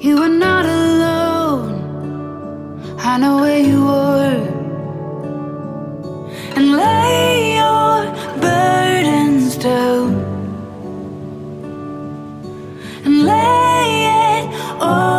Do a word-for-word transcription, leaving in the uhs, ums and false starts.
You were not alone. I know where you were. And lay your burdens down and lay it all